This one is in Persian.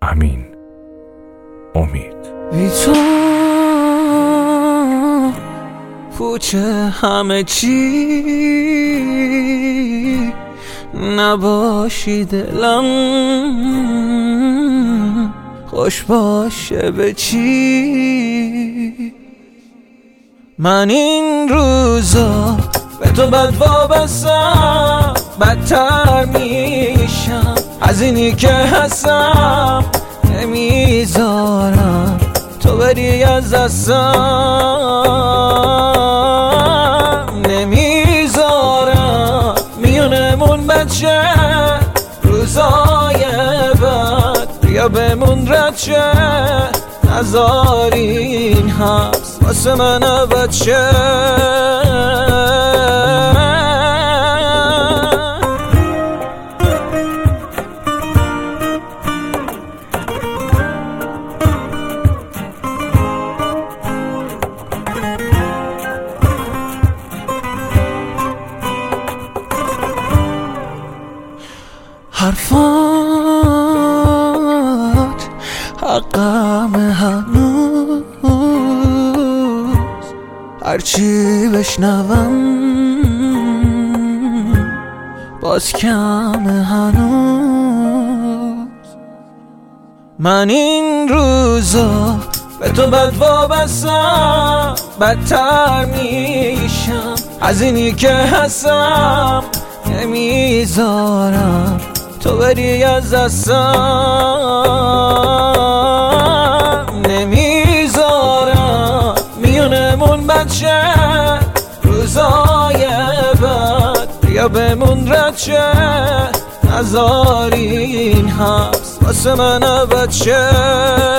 همین امید. بی تو پوچه همه چی، نباشی دلم خوش باشه به چی. من این روزا به تو بد وابستم، بدتر میشم از اینی که هستم. نمیذارم تو بری از دستم، نمیذارم میونمون بچه روزای بد بیا بمون رچه. نذار این حبس واسه من بچه. حرفات حقم هنوز، هرچی بشنوم باز کم هنوز. من این روزا به تو بد وابستم، بدتر میشم از اینی که هستم. نمیذارم تو بری از دستم، نمیذارم میونمون بچه روزای بد بیا بمون رچه. نذار این حبس واسه من بچه.